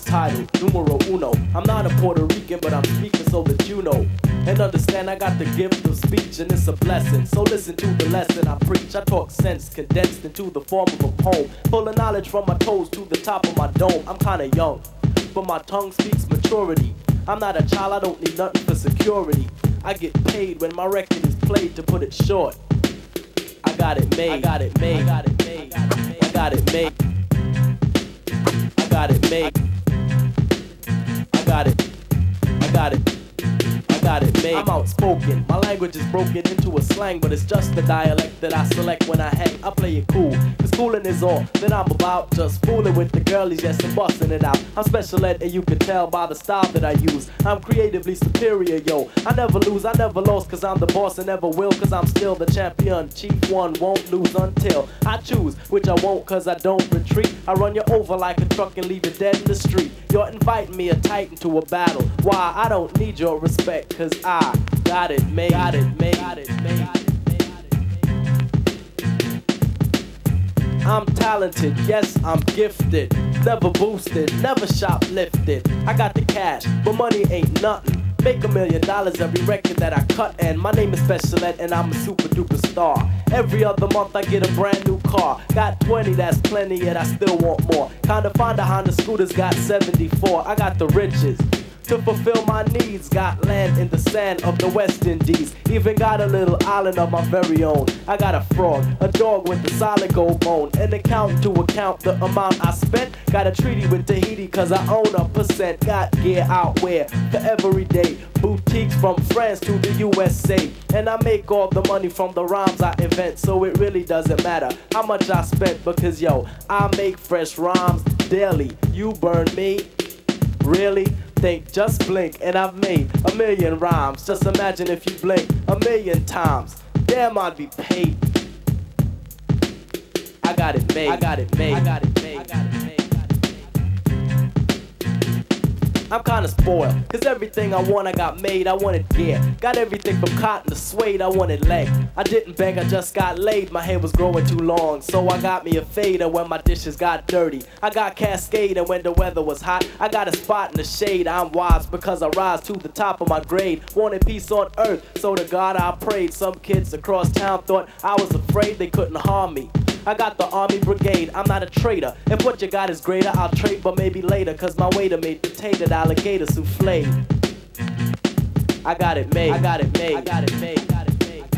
titled numero uno. I'm not a Puerto Rican, but I'm speaking so that you know. And understand I got the gift of speech and it's a blessing. So listen to the lesson I preach. I talk sense condensed into the form of a poem. Full of knowledge from my toes to the top of my dome. I'm kinda young, but my tongue speaks maturity. I'm not a child, I don't need nothing for security. I get paid when my record is played, to put it short. I got it made. I got it made. I got it made. I got it made. I got it made. I got it. I got it. I got it made. I'm outspoken. My language is broken into a slang, but it's just the dialect that I select when I hang. I play it cool, cause coolin' is all that I'm about. Just fooling with the girlies, yes, and busting it out. I'm special ed, and you can tell by the style that I use. I'm creatively superior, yo. I never lose, I never lost, cause I'm the boss and never will, cause I'm still the champion. Chief one won't lose until I choose, which I won't, cause I don't retreat. I run you over like a truck and leave you dead in the street. You're inviting me a titan to a battle. Why? I don't need your respect, cause I got it made. Got it made. Got it made. I'm talented, yes, I'm gifted. Never boosted, never shoplifted. I got the cash, but money ain't nothing. Make $1 million every record that I cut, and my name is Special Ed, and I'm a super duper star. Every other month I get a brand new car. Got 20, that's plenty, yet I still want more. Kinda find a Honda Scooter's got 74. I got the riches to fulfill my needs. Got land in the sand of the West Indies. Even got a little island of my very own. I got a frog, a dog with a solid gold bone. An accountant to account the amount I spent. Got a treaty with Tahiti cause I own a percent. Got gear out where for every day. Boutiques from France to the USA. And I make all the money from the rhymes I invent. So it really doesn't matter how much I spent, because yo, I make fresh rhymes daily. You burn me? Really? Think, just blink, and I've made 1 million rhymes. Just imagine if you blink 1 million times. Damn, I'd be paid. I got it made. I got it made. I got it made. I got it made. I'm kinda spoiled, cause everything I want I got made. I wanted gear, got everything from cotton to suede. I wanted leg, I didn't beg, I just got laid. My hair was growing too long, so I got me a fader when my dishes got dirty. I got Cascade, and when the weather was hot, I got a spot in the shade. I'm wise because I rise to the top of my grade. Wanted peace on earth, so to God I prayed. Some kids across town thought I was afraid they couldn't harm me. I got the army brigade, I'm not a traitor. If what you got is greater, I'll trade, but maybe later. Cause my waiter made potato alligator souffle. I got it made. I got it made. I got it made.